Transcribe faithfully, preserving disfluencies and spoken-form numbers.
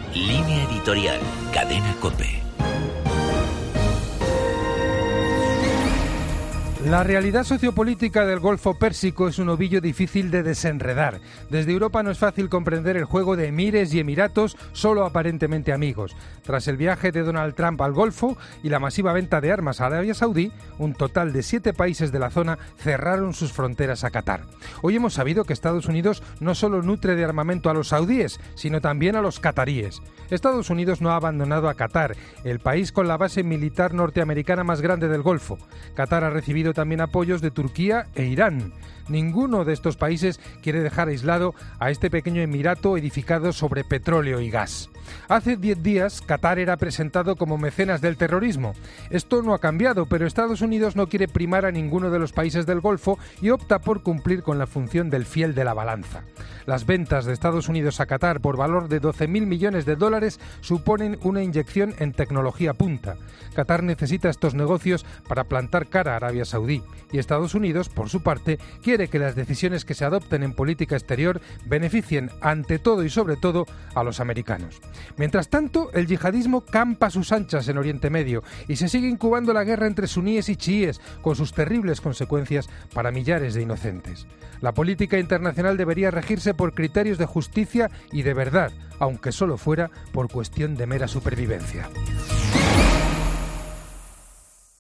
Línea editorial, Cadena COPE. La realidad sociopolítica del Golfo Pérsico es un ovillo difícil de desenredar. Desde Europa no es fácil comprender el juego de emires y emiratos solo aparentemente amigos. Tras el viaje de Donald Trump al Golfo y la masiva venta de armas a Arabia Saudí, un total de siete países de la zona cerraron sus fronteras a Qatar. Hoy hemos sabido que Estados Unidos no solo nutre de armamento a los saudíes, sino también a los qataríes. Estados Unidos no ha abandonado a Qatar, el país con la base militar norteamericana más grande del Golfo. Qatar ha recibido también apoyos de Turquía e Irán. Ninguno de estos países quiere dejar aislado a este pequeño emirato edificado sobre petróleo y gas. Hace diez días, Qatar era presentado como mecenas del terrorismo. Esto no ha cambiado, pero Estados Unidos no quiere primar a ninguno de los países del Golfo y opta por cumplir con la función del fiel de la balanza. Las ventas de Estados Unidos a Qatar por valor de doce mil millones de dólares suponen una inyección en tecnología punta. Qatar necesita estos negocios para plantar cara a Arabia Saudí y Estados Unidos, por su parte, quiere que las decisiones que se adopten en política exterior beneficien ante todo y sobre todo a los americanos. Mientras tanto, el yihadismo campa a sus anchas en Oriente Medio y se sigue incubando la guerra entre suníes y chiíes, con sus terribles consecuencias para millares de inocentes. La política internacional debería regirse por criterios de justicia y de verdad, aunque solo fuera por cuestión de mera supervivencia.